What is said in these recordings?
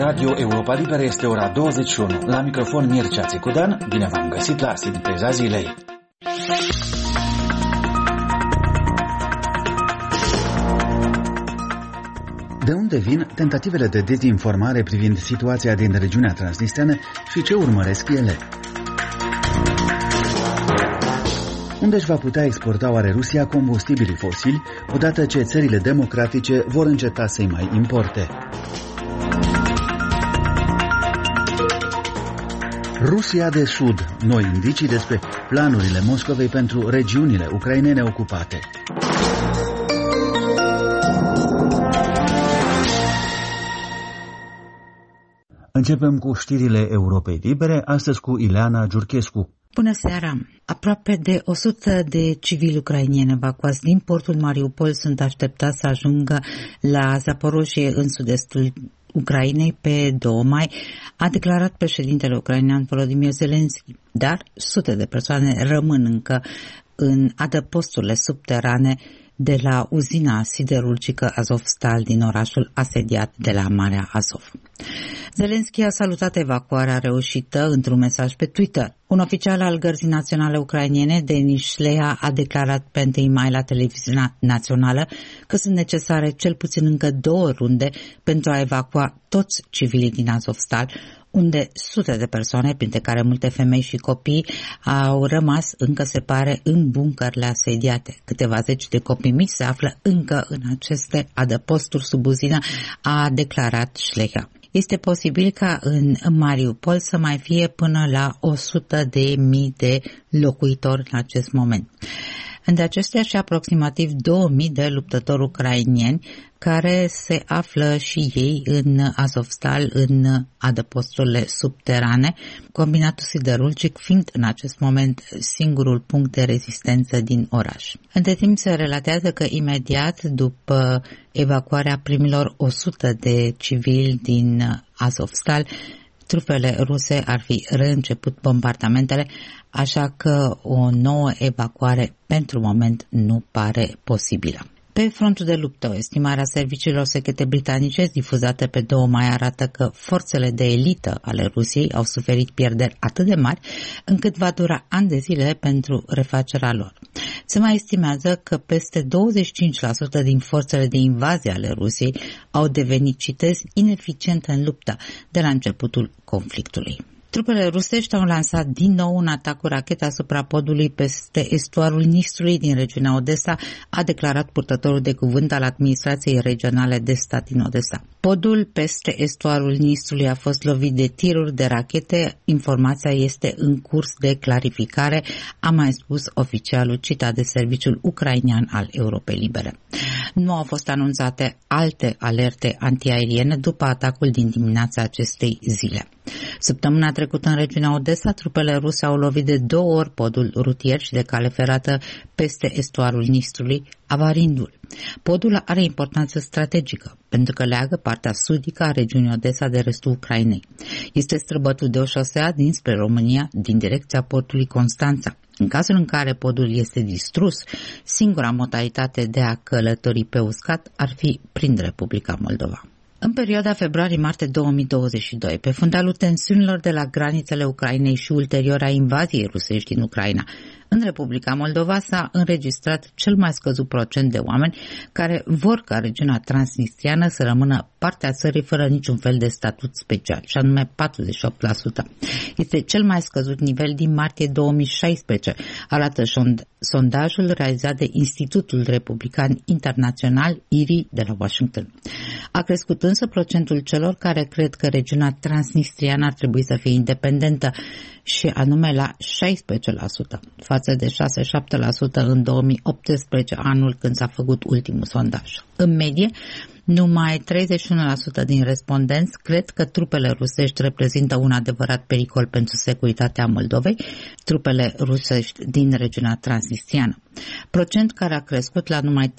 Radio Europa Liberă este ora 21. La microfon Mircea Țicudan, bine v-am găsit la Sinteza Zilei. De unde vin tentativele de dezinformare privind situația din regiunea transnistreană și ce urmăresc ele? Unde își va putea exporta oare Rusia combustibilii fosili odată ce țările democratice vor înceta să-i mai importe? Rusia de Sud. Noi indicii despre planurile Moscovei pentru regiunile ucrainene ocupate. Începem cu știrile Europei Libere, astăzi cu Ileana Giurchescu. Bună seara! Aproape de 100 de civili ucrainieni evacuați din portul Mariupol sunt așteptați să ajungă la Zaporojie, în sud-estul Ucrainei, pe 2 mai, a declarat președintele ucrainean Volodymyr Zelensky. Dar sute de persoane rămân încă în adăposturile subterane de la uzina siderurgică Azovstal din orașul asediat de la Marea Azov. Zelensky a salutat evacuarea reușită într-un mesaj pe Twitter. Un oficial al Gărzii Naționale Ucrainene, Denis Șleha, a declarat pe 1 mai la televiziunea națională că sunt necesare cel puțin încă 2 runde pentru a evacua toți civilii din Azovstal, unde sute de persoane, printre care multe femei și copii, au rămas, încă se pare, în buncările asediate. Câteva zeci de copii mici se află încă în aceste adăposturi sub uzină, a declarat Șleha. Este posibil ca în Mariupol să mai fie până la 100.000 de locuitori în acest moment. Între acestea și aproximativ 2000 de luptători ucrainieni care se află și ei în Azovstal, în adăposturile subterane, combinatul siderurgic fiind în acest moment singurul punct de rezistență din oraș. Între timp se relatează că imediat după evacuarea primilor 100 de civili din Azovstal, trupele ruse ar fi reînceput bombardamentele, așa că o nouă evacuare pentru moment nu pare posibilă. Pe frontul de luptă, o estimare a serviciilor secrete britanice difuzată pe 2 mai arată că forțele de elită ale Rusiei au suferit pierderi atât de mari încât va dura ani de zile pentru refacerea lor. Se mai estimează că peste 25% din forțele de invazie ale Rusiei au devenit, citez, ineficiente în luptă de la începutul conflictului. Trupele rusești au lansat din nou un atac cu rachete asupra podului peste estuarul Nistrului din regiunea Odessa, a declarat purtătorul de cuvânt al administrației regionale de stat din Odessa. Podul peste estuarul Nistrului a fost lovit de tiruri de rachete. Informația este în curs de clarificare, a mai spus oficialul citat de serviciul ucrainean al Europei Libere. Nu au fost anunțate alte alerte antiaeriene după atacul din dimineața acestei zile. Săptămâna trecută în regiunea Odessa, trupele ruse au lovit de 2 ori podul rutier și de cale ferată peste estuarul Nistrului, avarindu-l. Podul are importanță strategică, pentru că leagă partea sudică a regiunii Odessa de restul Ucrainei. Este străbătut de o șosea dinspre România, din direcția portului Constanța. În cazul în care podul este distrus, singura modalitate de a călători pe uscat ar fi prin Republica Moldova. În perioada februarie-martie 2022, pe fundalul tensiunilor de la granițele Ucrainei și ulterior a invaziei rusești din Ucraina, în Republica Moldova s-a înregistrat cel mai scăzut procent de oameni care vor ca regiunea transnistriană să rămână partea țării fără niciun fel de statut special, și anume 48%. Este cel mai scăzut nivel din martie 2016, arată sondajul realizat de Institutul Republican Internațional, IRI, de la Washington. A crescut însă procentul celor care cred că regiunea transnistriană ar trebui să fie independentă, și anume la 16%, față de 6-7% în 2018, anul când s-a făcut ultimul sondaj. În medie, numai 31% din respondenți cred că trupele rusești reprezintă un adevărat pericol pentru securitatea Moldovei, trupele rusești din regiunea transnistriană. Procent care a crescut la numai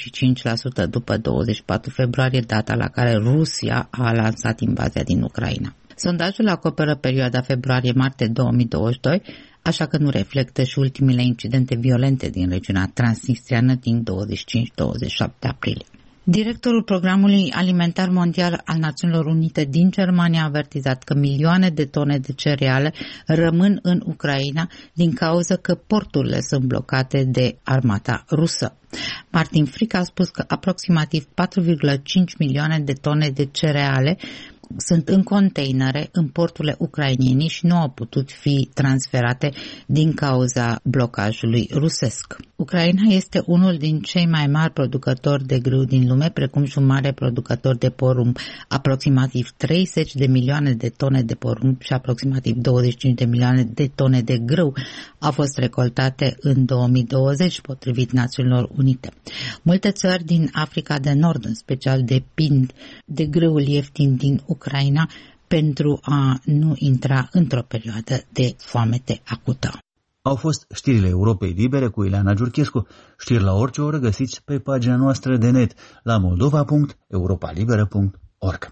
35% după 24 februarie, data la care Rusia a lansat invazia din Ucraina. Sondajul acoperă perioada februarie-martie 2022, așa că nu reflectă și ultimele incidente violente din regiunea transnistriană din 25-27 aprilie. Directorul Programului Alimentar Mondial al Națiunilor Unite din Germania a avertizat că milioane de tone de cereale rămân în Ucraina din cauza că porturile sunt blocate de armata rusă. Martin Frick a spus că aproximativ 4,5 milioane de tone de cereale sunt în containere în porturile ucrainene și nu au putut fi transferate din cauza blocajului rusesc. Ucraina este unul din cei mai mari producători de grâu din lume, precum și un mare producător de porumb. Aproximativ 30 de milioane de tone de porumb și aproximativ 25 de milioane de tone de grâu au fost recoltate în 2020, potrivit Națiunilor Unite. Multe țări din Africa de Nord, în special, depind de grâul ieftin din Ucraina pentru a nu intra într-o perioadă de foamete acută. Au fost știrile Europei Libere cu Ileana Giurchescu. Știri la orice oră găsiți pe pagina noastră de net la moldova.europalibera.org.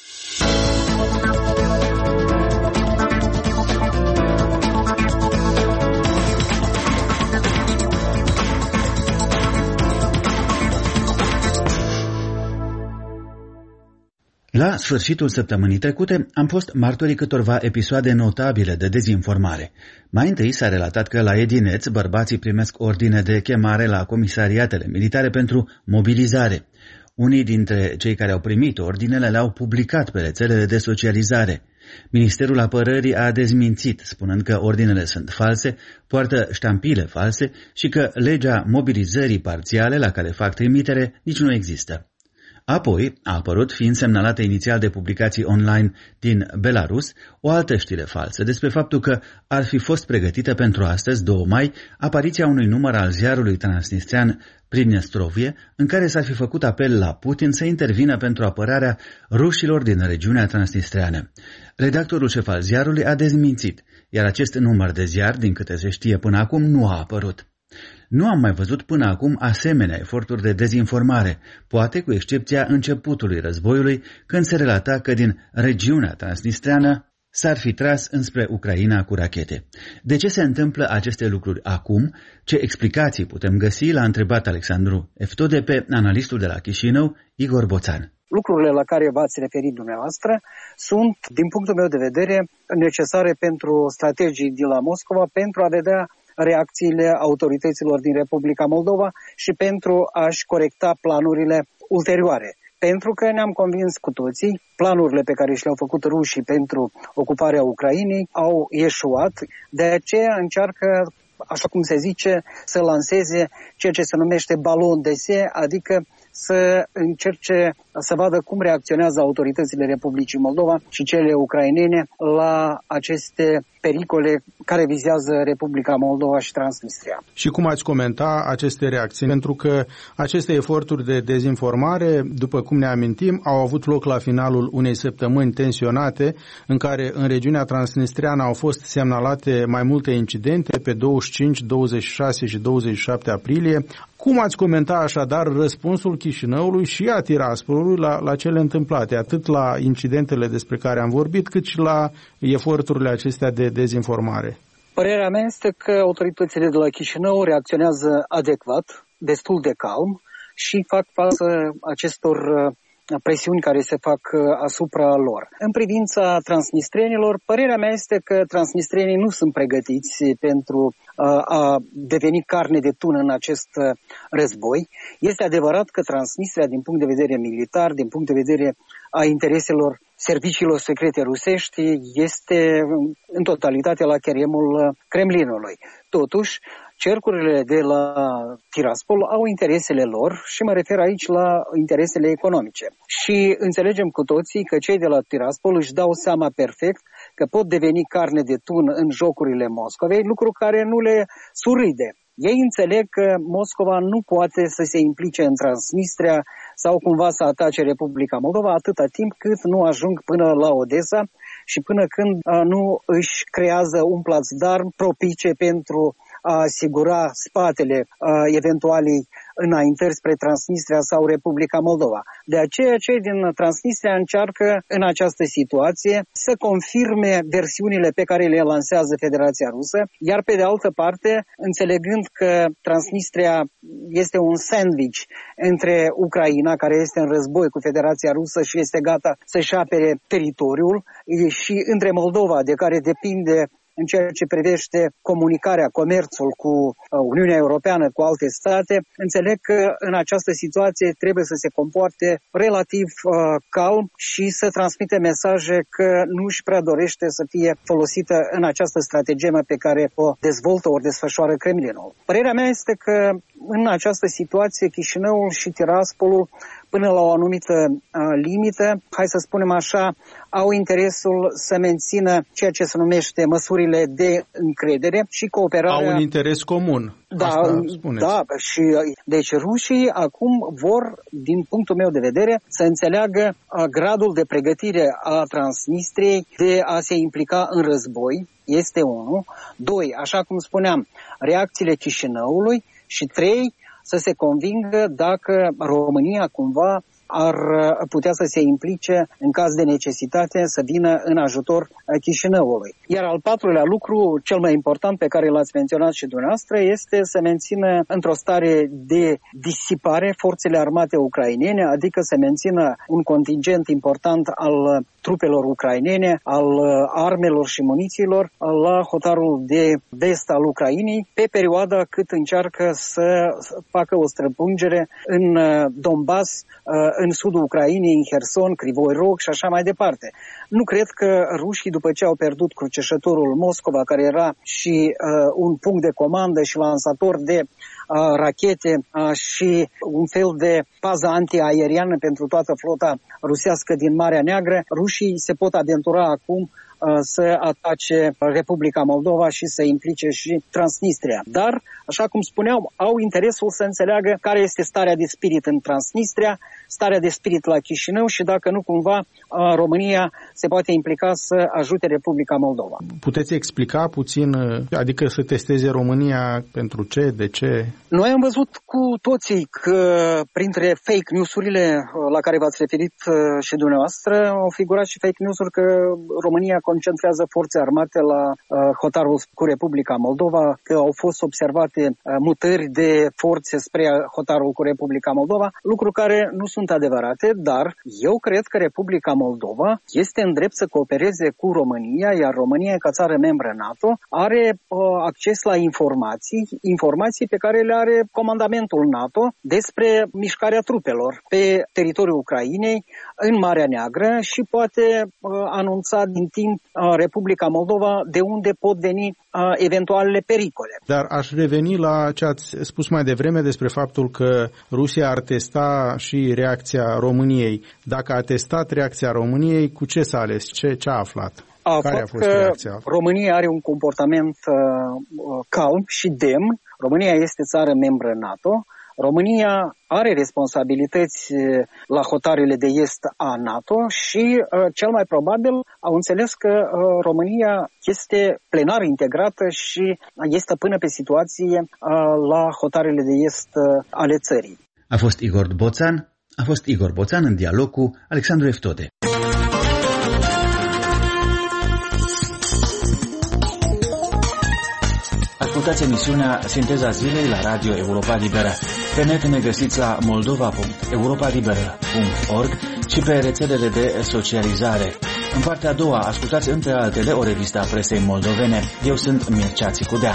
La sfârșitul săptămânii trecute am fost martorii câtorva episoade notabile de dezinformare. Mai întâi s-a relatat că la Edineț bărbații primesc ordine de chemare la comisariatele militare pentru mobilizare. Unii dintre cei care au primit ordinele le-au publicat pe rețelele de socializare. Ministerul Apărării a dezmințit, spunând că ordinele sunt false, poartă ștampile false și că legea mobilizării parțiale la care fac trimitere nici nu există. Apoi a apărut, fiind semnalată inițial de publicații online din Belarus, o altă știre falsă despre faptul că ar fi fost pregătită pentru astăzi, 2 mai, apariția unui număr al ziarului transnistrian Pridnestrovie, în care s-ar fi făcut apel la Putin să intervină pentru apărarea rușilor din regiunea transnistreană. Redactorul șef al ziarului a dezmințit, iar acest număr de ziar, din câte se știe până acum, nu a apărut. Nu am mai văzut până acum asemenea eforturi de dezinformare, poate cu excepția începutului războiului, când se relata că din regiunea transnistreană s-ar fi tras înspre Ucraina cu rachete. De ce se întâmplă aceste lucruri acum? Ce explicații putem găsi? L-a întrebat Alexandru Eftode pe analistul de la Chișinău, Igor Boțan. Lucrurile la care v-ați referit dumneavoastră sunt, din punctul meu de vedere, necesare pentru strategii de la Moscova pentru a vedea reacțiile autorităților din Republica Moldova și pentru a-și corecta planurile ulterioare. Pentru că ne-am convins cu toții, planurile pe care și le-au făcut rușii pentru ocuparea Ucrainei au eșuat, de aceea încearcă, așa cum se zice, să lanseze ceea ce se numește balon d'essai, adică să încerce să vadă cum reacționează autoritățile Republicii Moldova și cele ucrainene la aceste pericole care vizează Republica Moldova și Transnistria. Și cum ați comenta aceste reacții? Pentru că aceste eforturi de dezinformare, după cum ne amintim, au avut loc la finalul unei săptămâni tensionate, în care în regiunea transnistriană au fost semnalate mai multe incidente pe 25, 26 și 27 aprilie. Cum ați comenta așadar răspunsul Chișinăului și a Tiraspolului la cele întâmplate, atât la incidentele despre care am vorbit, cât și la eforturile acestea de dezinformare? Părerea mea este că autoritățile de la Chișinău reacționează adecvat, destul de calm și fac față acestor presiuni care se fac asupra lor. În privința transnistrienilor, părerea mea este că transnistrienii nu sunt pregătiți pentru a deveni carne de tun în acest război. Este adevărat că Transnistria, din punct de vedere militar, din punct de vedere a intereselor serviciilor secrete rusești, este în totalitate la cheremul Kremlinului. Totuși, cercurile de la Tiraspol au interesele lor și mă refer aici la interesele economice. Și înțelegem cu toții că cei de la Tiraspol își dau seama perfect că pot deveni carne de tun în jocurile Moscovei, lucru care nu le surâde. Ei înțeleg că Moscova nu poate să se implice în Transnistria sau cumva să atace Republica Moldova atâta timp cât nu ajung până la Odessa și până când nu își creează un placdarm propice pentru a asigura spatele eventualii înaintări spre Transnistria sau Republica Moldova. De aceea, cei din Transnistria încearcă în această situație să confirme versiunile pe care le lansează Federația Rusă, iar pe de altă parte, înțelegând că Transnistria este un sandwich între Ucraina, care este în război cu Federația Rusă și este gata să-și apere teritoriul, și între Moldova, de care depinde în ceea ce privește comunicarea, comerțul cu Uniunea Europeană, cu alte state, înțeleg că în această situație trebuie să se comporte relativ calm și să transmite mesaje că nu își prea dorește să fie folosită în această strategie pe care o dezvoltă, ori desfășoară Kremlinul. Părerea mea este că în această situație Chișinăul și Tiraspolul, până la o anumită limită, hai să spunem așa, au interesul să mențină ceea ce se numește măsurile de încredere și cooperarea. Au un interes comun. Da, și deci rușii acum vor, din punctul meu de vedere, să înțeleagă gradul de pregătire a Transnistriei de a se implica în război, este 1. 2, așa cum spuneam, reacțiile Chișinăului și 3, să se convingă dacă România cumva ar putea să se implice în caz de necesitate, să vină în ajutor Chișinăului. Iar al patrulea lucru, cel mai important pe care l-ați menționat și dumneavoastră, este să mențină într-o stare de disipare forțele armate ucrainene, adică să mențină un contingent important al trupelor ucrainene, al armelor și munițiilor la hotarul de vest al Ucrainei, pe perioada cât încearcă să facă o străpungere în Donbass, în sudul Ucrainei, în Herson, Crivoi Rog și așa mai departe. Nu cred că rușii, după ce au pierdut cruceșătorul Moscova, care era și un punct de comandă și lansator de rachete și un fel de pază antiaeriană pentru toată flota rusească din Marea Neagră, rușii se pot aventura acum să atace Republica Moldova și să implice și Transnistria. Dar, așa cum spuneam, au interesul să înțeleagă care este starea de spirit în Transnistria, starea de spirit la Chișinău și dacă nu cumva România se poate implica să ajute Republica Moldova. Puteți explica puțin, adică să testeze România pentru ce, de ce? Noi am văzut cu toții că printre fake news-urile la care v-ați referit și dumneavoastră au figurat și fake news-uri că România concentrează forțe armate la hotarul cu Republica Moldova, că au fost observate mutări de forțe spre hotarul cu Republica Moldova, lucruri care nu sunt adevărate, dar eu cred că Republica Moldova este în drept să coopereze cu România, iar România, ca țară membră NATO, are acces la informații pe care le are comandamentul NATO despre mișcarea trupelor pe teritoriul Ucrainei, în Marea Neagră și poate anunța din timp Republica Moldova de unde pot veni eventualele pericole. Dar aș reveni la ce ați spus mai devreme despre faptul că Rusia ar testa și reacția României. Dacă a testat reacția României, cu ce s-a ales? Ce a aflat? Care a fost reacția? România are un comportament calm și demn. România este țară membră NATO. România are responsabilități la hotarele de est a NATO și cel mai probabil au înțeles că România este plenar integrată și este până pe situație la hotarele de est ale țării. A fost Igor Boțan în dialog cu Alexandru Eftode. Ascultați emisiunea Sinteza Zilei la Radio Europa Liberă. Pe net ne găsiți la moldova.europalibera.org și pe rețelele de socializare. În partea a doua, ascultați între altele o revistă a presei moldovene. Eu sunt Mircea Țicudean.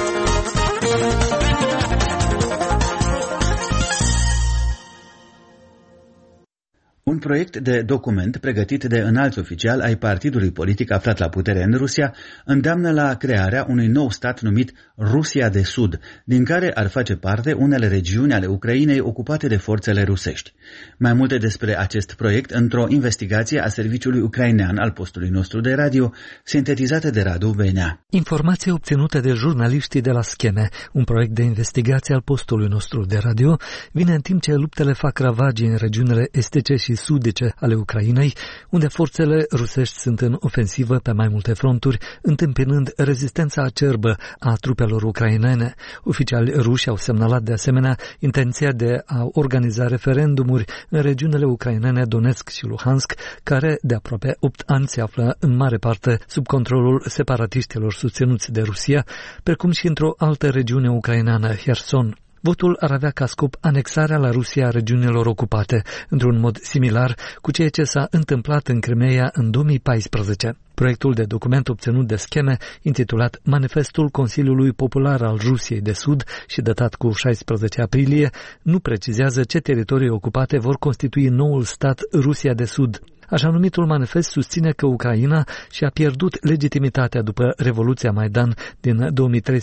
Un proiect de document pregătit de înalți oficiali ai partidului politic aflat la putere în Rusia îndeamnă la crearea unui nou stat numit Rusia de Sud, din care ar face parte unele regiuni ale Ucrainei ocupate de forțele rusești. Mai multe despre acest proiect într-o investigație a serviciului ucrainean al postului nostru de radio, sintetizată de Radu Venea. Informații obținute de jurnaliștii de la Scheme, un proiect de investigație al postului nostru de radio, vine în timp ce luptele fac ravagii în regiunile estice și extremității sudice ale Ucrainei, unde forțele rusești sunt în ofensivă pe mai multe fronturi, întâmpinând rezistența acerbă a trupelor ucrainene. Oficiali ruși au semnalat de asemenea intenția de a organiza referendumuri în regiunile ucrainene Donetsk și Luhansk, care de aproape 8 ani se află în mare parte sub controlul separatiștilor susținuți de Rusia, precum și într-o altă regiune ucraineană, Herson. Votul ar avea ca scop anexarea la Rusia a regiunilor ocupate, într-un mod similar cu ceea ce s-a întâmplat în Crimeea în 2014. Proiectul de document obținut de scheme, intitulat Manifestul Consiliului Popular al Rusiei de Sud și datat cu 16 aprilie, nu precizează ce teritorii ocupate vor constitui noul stat Rusia de Sud. Așa numitul manifest susține că Ucraina și-a pierdut legitimitatea după Revoluția Maidan din 2013-2014,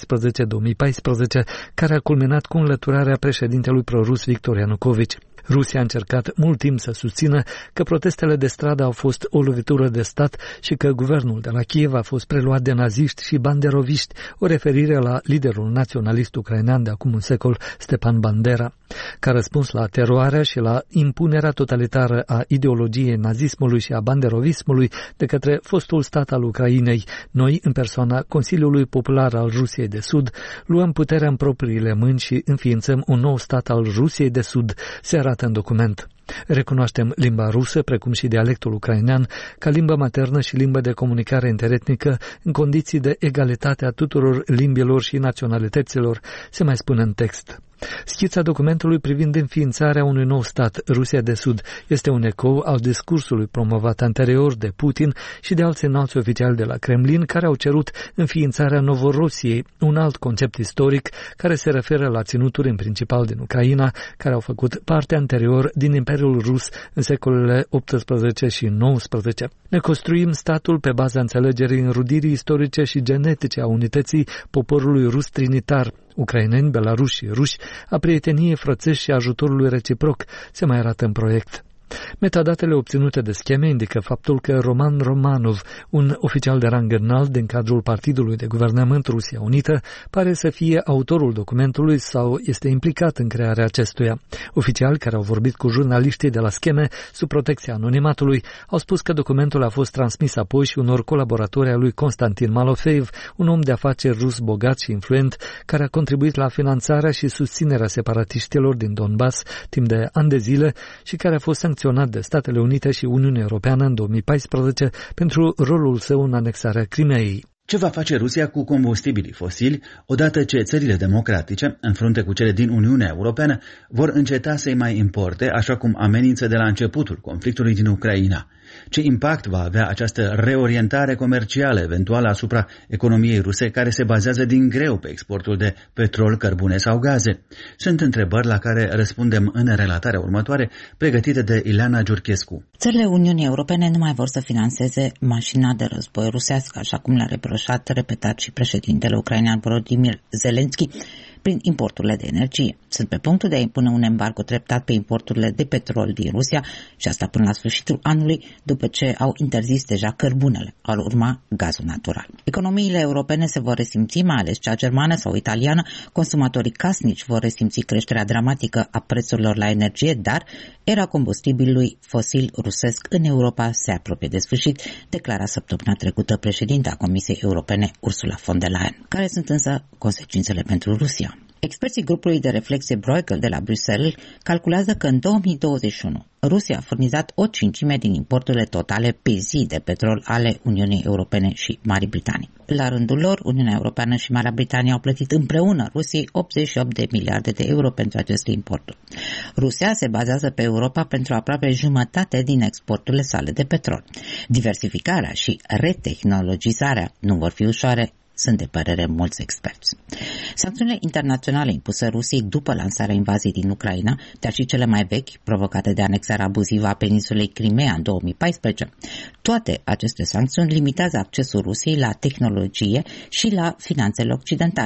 care a culminat cu înlăturarea președintelui prorus Viktor Ianukovici. Rusia a încercat mult timp să susțină că protestele de stradă au fost o lovitură de stat și că guvernul de la Kiev a fost preluat de naziști și banderoviști, o referire la liderul naționalist ucrainean de acum un secol, Stepan Bandera. Ca răspuns la teroarea și la impunerea totalitară a ideologiei nazismului și a banderovismului de către fostul stat al Ucrainei, noi, în persoana Consiliului Popular al Rusiei de Sud, luăm puterea în propriile mâini și înființăm un nou stat al Rusiei de Sud, se arată în document. Recunoaștem limba rusă, precum și dialectul ucrainean, ca limbă maternă și limbă de comunicare interetnică în condiții de egalitate a tuturor limbilor și naționalităților, se mai spune în text. Schița documentului privind înființarea unui nou stat, Rusia de Sud, este un ecou al discursului promovat anterior de Putin și de alți înalți oficiali de la Kremlin care au cerut înființarea Novorossiei, un alt concept istoric care se referă la ținuturi în principal din Ucraina, care au făcut parte anterior din Imperiul Rus în secolele 18 și 19. Ne construim statul pe baza înțelegerii înrudirii istorice și genetice a unității poporului rus trinitar, ucraineni, belaruși și ruși, a prieteniei frățești și ajutorului reciproc, se mai arată în proiect. Metadatele obținute de scheme indică faptul că Roman Romanov, un oficial de rang înalt din cadrul Partidului de Guvernământ Rusia Unită, pare să fie autorul documentului sau este implicat în crearea acestuia. Oficiali care au vorbit cu jurnaliștii de la scheme sub protecția anonimatului au spus că documentul a fost transmis apoi și unor colaboratori ai lui Konstantin Malofeev, un om de afaceri rus bogat și influent, care a contribuit la finanțarea și susținerea separatiștilor din Donbass timp de ani de zile și care a fost sancționat de Statele Unite și Uniunea Europeană în 2014 pentru rolul său în anexarea Crimeei. Ce va face Rusia cu combustibilii fosili odată ce țările democratice, în frunte cu cele din Uniunea Europeană, vor înceta să-i mai importe, așa cum amenință de la începutul conflictului din Ucraina? Ce impact va avea această reorientare comercială eventuală asupra economiei ruse, care se bazează din greu pe exportul de petrol, cărbune sau gaze? Sunt întrebări la care răspundem în relatarea următoare, pregătită de Ileana Giurchescu. Țările Uniunii Europene nu mai vor să financeze mașina de război rusească, așa cum l-a repetat și președintele ucrainean Volodymyr Zelensky, prin importurile de energie. Sunt pe punctul de a impune un embargo treptat pe importurile de petrol din Rusia și asta până la sfârșitul anului, după ce au interzis deja cărbunele, ar urma gazul natural. Economiile europene se vor resimți, mai ales cea germană sau italiană, consumatorii casnici vor resimți creșterea dramatică a prețurilor la energie, dar era combustibilului fosil rusesc în Europa se apropie de sfârșit, declara săptămâna trecută președinta Comisiei Europene Ursula von der Leyen. Care sunt însă consecințele pentru Rusia? Experții grupului de reflexie Bruegel de la Bruxelles calculează că în 2021 Rusia a furnizat o cincime din importurile totale pe zi de petrol ale Uniunii Europene și Marii Britanii. La rândul lor, Uniunea Europeană și Marea Britanie au plătit împreună Rusiei 88 de miliarde de euro pentru aceste importuri. Rusia se bazează pe Europa pentru aproape jumătate din exporturile sale de petrol. Diversificarea și retehnologizarea nu vor fi ușoare, sunt de părere mulți experți. Sancțiunile internaționale impuse Rusiei după lansarea invaziei din Ucraina, dar și cele mai vechi, provocate de anexarea abuzivă a peninsulei Crimea în 2014, toate aceste sancțiuni limitează accesul Rusiei la tehnologie și la finanțele occidentale,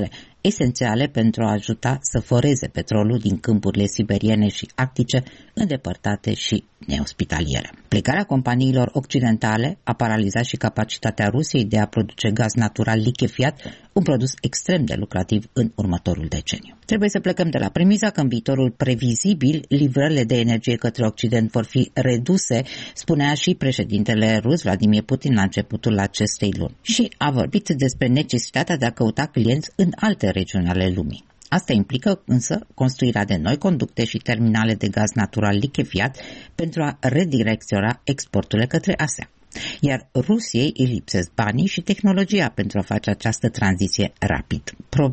esențiale pentru a ajuta să foreze petrolul din câmpurile siberiene și arctice, îndepărtate și neospitaliere. Plecarea companiilor occidentale a paralizat și capacitatea Rusiei de a produce gaz natural lichefiat, un produs extrem de lucrativ în următorul deceniu. Trebuie să plecăm de la premisa că în viitorul previzibil livrările de energie către Occident vor fi reduse, spunea și președintele rus Vladimir Putin la începutul acestei luni. Și a vorbit despre necesitatea de a căuta clienți în alte regiuni ale lumii. Asta implică însă construirea de noi conducte și terminale de gaz natural lichefiat pentru a redirecționa exporturile către Asia. Iar Rusiei îi lipsesc banii și tehnologia pentru a face această tranziție rapid.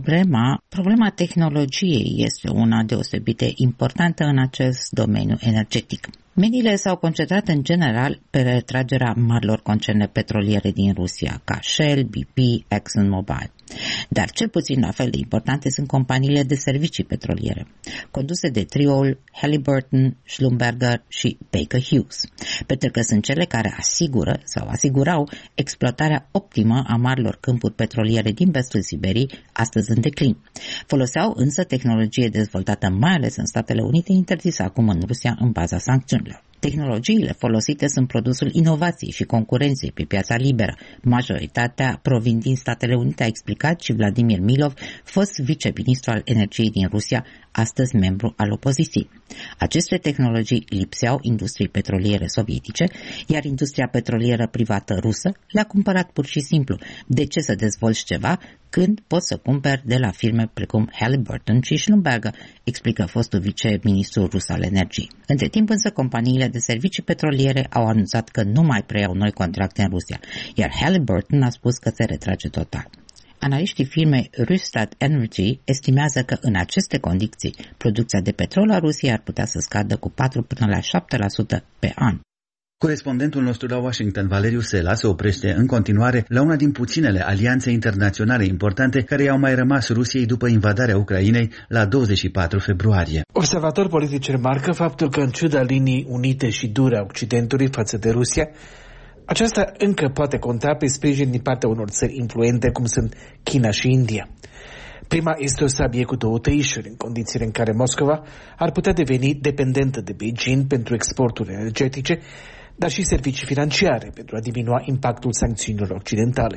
Problema tehnologiei este una deosebit de importantă în acest domeniu energetic. Mediile s-au concentrat în general pe retragerea marilor concerne petroliere din Rusia, ca Shell, BP, ExxonMobil. Dar cel puțin la fel de importante sunt companiile de servicii petroliere, conduse de trioul Halliburton, Schlumberger și Baker Hughes, pentru că sunt cele care asigură sau asigurau exploatarea optimă a marilor câmpuri petroliere din vestul Siberiei, astăzi în declin. Foloseau însă tehnologie dezvoltată mai ales în Statele Unite, interzisă acum în Rusia în baza sancțiunilor. Tehnologiile folosite sunt produsul inovației și concurenței pe piața liberă. Majoritatea provin din Statele Unite, a explicat și Vladimir Milov, fost viceministru al energiei din Rusia, astăzi membru al opoziției. Aceste tehnologii lipseau industriei petroliere sovietice, iar industria petrolieră privată rusă le-a cumpărat pur și simplu. De ce să dezvolți ceva când poți să cumperi de la firme precum Halliburton și Schlumberger, explică fostul viceministru rus al energiei. Între timp însă companiile de servicii petroliere au anunțat că nu mai preiau noi contracte în Rusia, iar Halliburton a spus că se retrage total. Analiștii firmei Rystad Energy estimează că în aceste condiții producția de petrol a Rusiei ar putea să scadă cu 4 până la 7% pe an. Corespondentul nostru la Washington, Valeriu Sela, se oprește în continuare la una din puținele alianțe internaționale importante care i-au mai rămas Rusiei după invadarea Ucrainei la 24 februarie. Observatori politici remarcă faptul că în ciuda linii unite și dure a Occidentului față de Rusia, aceasta încă poate conta pe sprijin din partea unor țări influente cum sunt China și India. Prima este o sabie cu două tăișuri, în condițiile în care Moscova ar putea deveni dependentă de Beijing pentru exporturi energetice, dar și servicii financiare pentru a diminua impactul sancțiunilor occidentale.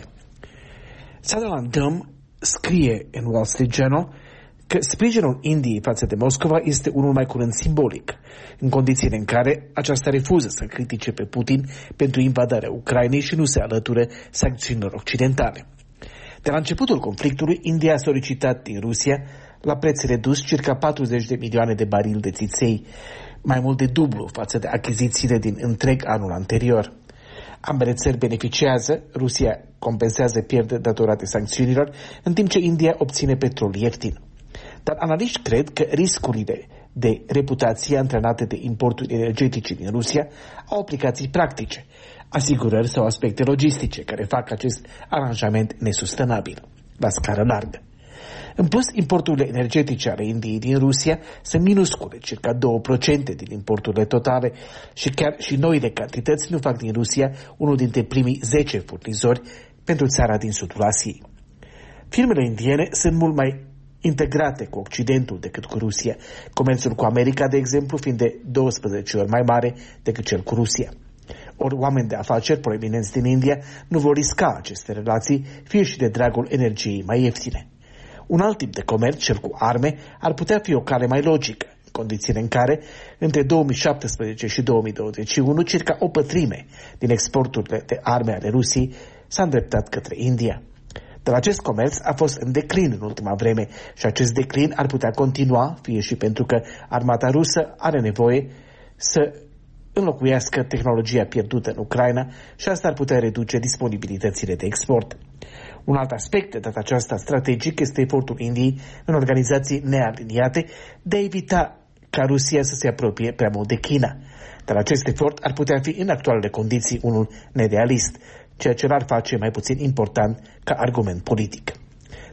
Sutherland Dumb scrie în Wall Street Journal că sprijinul Indiei față de Moscova este unul mai curând simbolic, în condițiile în care aceasta refuză să critique pe Putin pentru invadarea Ucrainei și nu se alăture sancțiunilor occidentale. De la începutul conflictului, India a solicitat din Rusia, la preț redus, circa 40 de milioane de barili de țiței, mai mult de dublu față de achizițiile din întreg anul anterior. Ambele țări beneficiază, Rusia compensează pierderi datorate sancțiunilor, în timp ce India obține petrol ieftin. Dar analiști cred că riscurile de reputație antrenate de importuri energetice din Rusia au aplicații practice, asigurări sau aspecte logistice care fac acest aranjament nesustenabil, la scară largă. În plus, importurile energetice ale Indiei din Rusia sunt minuscule, circa 2% din importurile totale și chiar și noile cantități nu fac din Rusia unul dintre primii 10 furnizori pentru țara din sudul Asiei. Firmele indiene sunt mult mai integrate cu Occidentul decât cu Rusia, comerțul cu America, de exemplu, fiind de 12 ori mai mare decât cel cu Rusia. Ori oameni de afaceri proeminenți din India nu vor risca aceste relații, fie și de dragul energiei mai ieftine. Un alt tip de comerț, cel cu arme, ar putea fi o cale mai logică, în condițiile în care, între 2017 și 2021, circa o pătrime din exporturile de arme ale Rusiei s-a îndreptat către India. Dar acest comerț a fost în declin în ultima vreme și acest declin ar putea continua, fie și pentru că armata rusă are nevoie să înlocuiască tehnologia pierdută în Ucraina și asta ar putea reduce disponibilitățile de export. Un alt aspect de data aceasta strategic este efortul Indiei în organizații nealiniate de a evita ca Rusia să se apropie prea mult de China. Dar acest efort ar putea fi în actualele condiții unul nerealist, ceea ce l-ar face mai puțin important ca argument politic.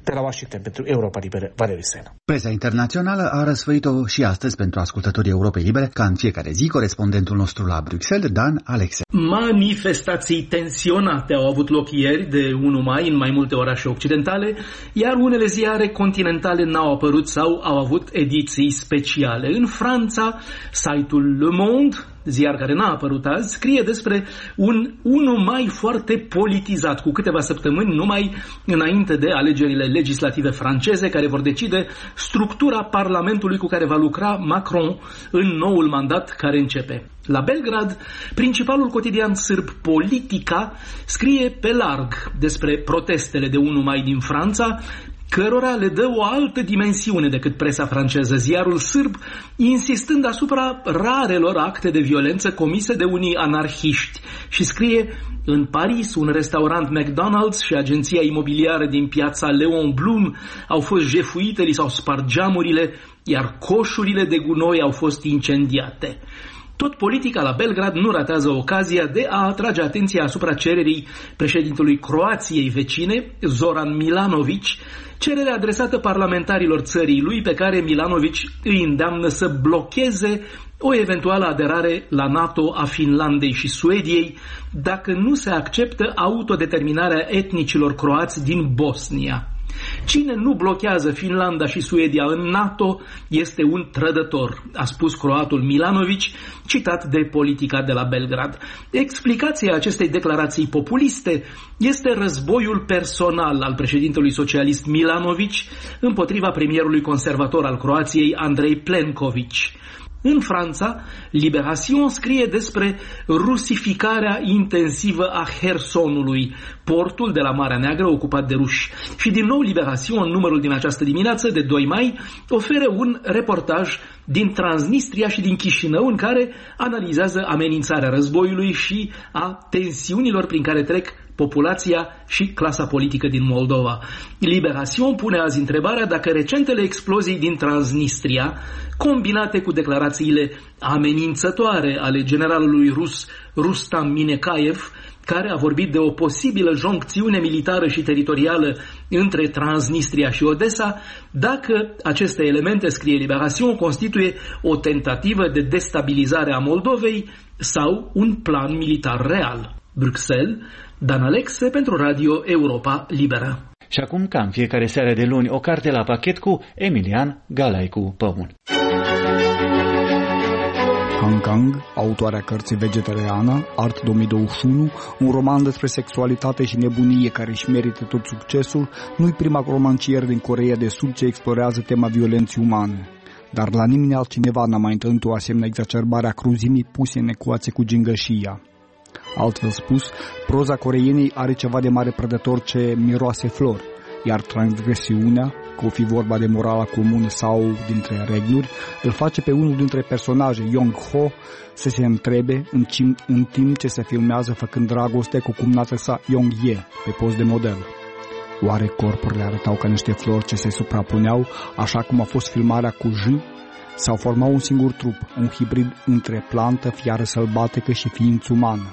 De la Washington pentru Europa Liberă, Valeriu Sena. Presa internațională a răsfăit-o și astăzi pentru ascultătorii Europei Libere, ca în fiecare zi, corespondentul nostru la Bruxelles, Dan Alexe. Manifestații tensionate au avut loc ieri, de 1 mai, în mai multe orașe occidentale, iar unele ziare continentale n-au apărut sau au avut ediții speciale. În Franța, site-ul Le Monde, ziar care n-a apărut azi, scrie despre un 1 mai foarte politizat, cu câteva săptămâni numai înainte de alegerile legislative franceze, care vor decide structura Parlamentului cu care va lucra Macron în noul mandat care începe. La Belgrad, principalul cotidian sârb Politica scrie pe larg despre protestele de 1 mai din Franța, cărora le dă o altă dimensiune decât presa franceză, ziarul sârb insistând asupra rarelor acte de violență comise de unii anarhiști și scrie: în Paris, un restaurant McDonald's și agenția imobiliară din piața Leon Blum au fost jefuite, li s-au spart geamurile, iar coșurile de gunoi au fost incendiate. Tot Politica la Belgrad nu ratează ocazia de a atrage atenția asupra cererii președintelui Croației vecine, Zoran Milanović, cerere adresată parlamentarilor țării lui, pe care Milanović îi îndeamnă să blocheze o eventuală aderare la NATO a Finlandei și Suediei dacă nu se acceptă autodeterminarea etnicilor croați din Bosnia. Cine nu blochează Finlanda și Suedia în NATO este un trădător, a spus croatul Milanović, citat de Politica de la Belgrad. Explicația acestei declarații populiste este războiul personal al președintelui socialist Milanović împotriva premierului conservator al Croației, Andrei Plenković. În Franța, Libération scrie despre rusificarea intensivă a Hersonului, portul de la Marea Neagră ocupat de ruși. Și din nou Libération, în numărul din această dimineață de 2 mai, oferă un reportaj din Transnistria și din Chișinău, în care analizează amenințarea războiului și a tensiunilor prin care trec populația și clasa politică din Moldova. Libération pune azi întrebarea dacă recentele explozii din Transnistria, combinate cu declarațiile amenințătoare ale generalului rus Rustam Minekaev, care a vorbit de o posibilă joncțiune militară și teritorială între Transnistria și Odessa, dacă aceste elemente, scrie Libération, constituie o tentativă de destabilizare a Moldovei sau un plan militar real. Bruxelles, Dan Alexe pentru Radio Europa Liberă. Și acum, ca în fiecare seară de luni, o carte la pachet cu Emilian Galaicu Păun. Han Kang, autoarea cărții Vegetariana, Art 2021, un roman despre sexualitate și nebunie care își merită tot succesul, nu-i prima romancier din Coreea de Sud ce explorează tema violenței umane. Dar la nimeni altcineva n-a mai întâlnit o asemenea exacerbare a cruzimii puse în ecuație cu gingășia. Altfel spus, proza coreienei are ceva de mare prădător ce miroase flori, iar transgresiunea, că o fi vorba de morala comună sau dintre regluri, îl face pe unul dintre personaje, Yong-ho, să se întrebe în timp ce se filmează făcând dragoste cu cumnata sa Yong-ye pe post de model. Oare corpurile arătau ca niște flori ce se suprapuneau, așa cum a fost filmarea cu J? Sau formau un singur trup, un hibrid între plantă, fiară sălbatică și ființă umană?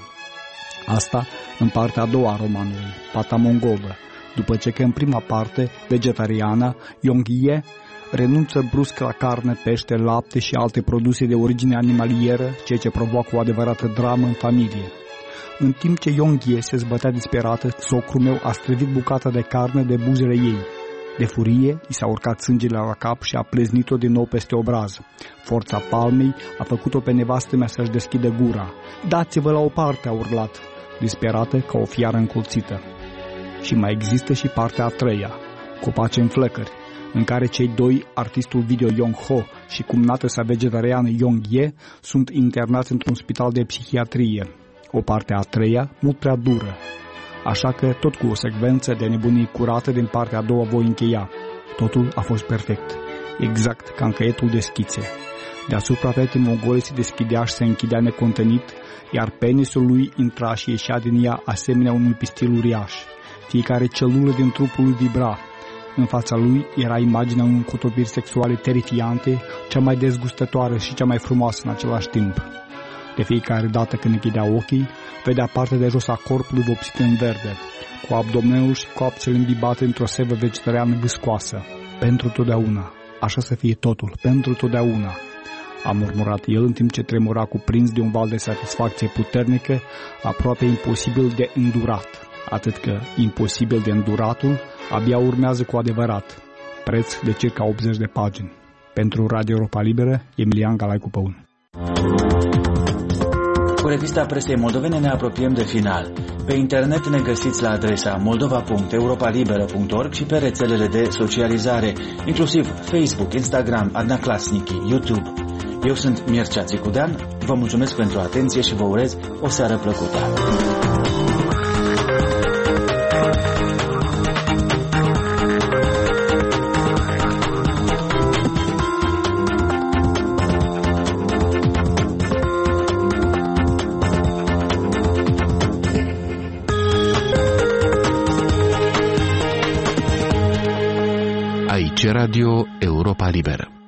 Asta în partea a doua a romanului, Pata mongolă, după ce că în prima parte, Vegetariana, Yong-ye renunță brusc la carne, pește, lapte și alte produse de origine animalieră, ceea ce provoacă o adevărată dramă în familie. În timp ce Yong-ye se zbătea disperată, socrul meu a străvit bucata de carne de buzele ei. De furie, i s-a urcat sângele la cap și a pleznit-o din nou peste obraz. Forța palmei a făcut-o pe nevastă mea să-și deschidă gura. Dați-vă la o parte, a urlat, disperată ca o fiară încolțită. Și mai există și partea a treia, Copace în flăcări, în care cei doi, artistul video Yong-ho și cumnată sa vegetariană Yong-ye, sunt internați într-un spital de psihiatrie. O parte a treia, mult prea dură. Așa că, tot cu o secvență de nebunii curată din partea a doua voi încheia. Totul a fost perfect, exact ca în caietul de schițe. Deasupra fetii mongole se deschidea și se închidea necontenit, iar penisul lui intra și ieșea din ea asemenea unui pistil uriaș. Fiecare celulă din trupul lui vibra. În fața lui era imaginea unui cutobiri sexuale terifiante, cea mai dezgustătoare și cea mai frumoasă în același timp. De fiecare dată când închidea ochii, vedea partea de jos a corpului vopsit în verde, cu abdomenul și coapsele îmbibate într-o sevă vegetariană viscoasă. Pentru totdeauna. Așa să fie totul, pentru totdeauna, a murmurat el în timp ce tremura cuprins de un val de satisfacție puternică, aproape imposibil de îndurat. Atât că imposibil de înduratul abia urmează cu adevărat. Preț de circa 80 de pagini. Pentru Radio Europa Liberă, Emilian Galaicu Păun. Cu revista presei moldovene ne apropiem de final. Pe internet ne găsiți la adresa moldova.europalibera.org și pe rețelele de socializare, inclusiv Facebook, Instagram, Adna Klasniki, YouTube. Eu sunt Mircea Țicudean, vă mulțumesc pentru atenție și vă urez o seară plăcută. Radio Europa Liberă.